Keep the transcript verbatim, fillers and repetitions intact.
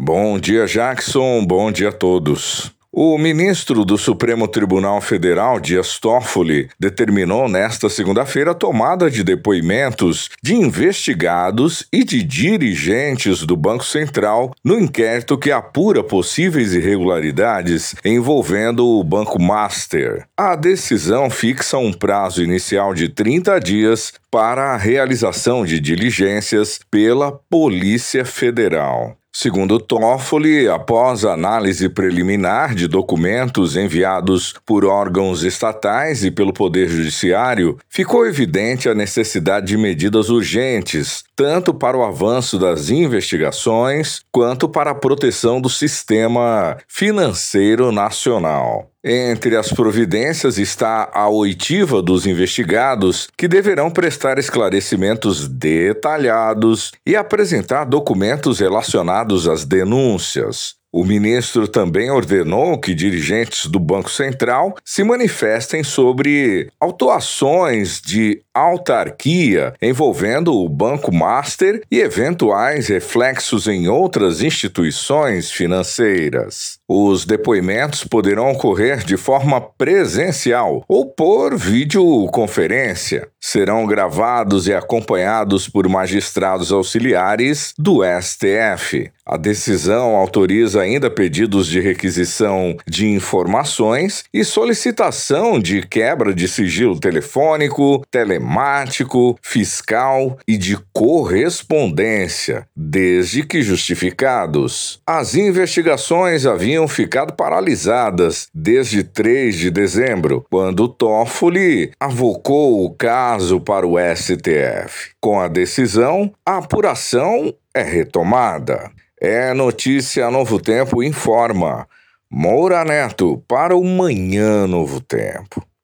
Bom dia, Jackson. Bom dia a todos. O ministro do Supremo Tribunal Federal, Dias Toffoli, determinou nesta segunda-feira a tomada de depoimentos de investigados e de dirigentes do Banco Central no inquérito que apura possíveis irregularidades envolvendo o Banco Master. A decisão fixa um prazo inicial de trinta dias para a realização de diligências pela Polícia Federal. Segundo Toffoli, após a análise preliminar de documentos enviados por órgãos estatais e pelo Poder Judiciário, ficou evidente a necessidade de medidas urgentes, tanto para o avanço das investigações quanto para a proteção do sistema financeiro nacional. Entre as providências está a oitiva dos investigados, que deverão prestar esclarecimentos detalhados e apresentar documentos relacionados às denúncias. O ministro também ordenou que dirigentes do Banco Central se manifestem sobre autuações de autarquia envolvendo o Banco Master e eventuais reflexos em outras instituições financeiras. Os depoimentos poderão ocorrer de forma presencial ou por videoconferência. Serão gravados e acompanhados por magistrados auxiliares do S T F. A decisão autoriza ainda pedidos de requisição de informações e solicitação de quebra de sigilo telefônico, telemático, fiscal e de correspondência, desde que justificados. As investigações haviam ficado paralisadas desde três de dezembro, quando Toffoli avocou o caso para o S T F. Com a decisão, a apuração é retomada. É notícia Novo Tempo informa. Moura Neto para o Manhã Novo Tempo.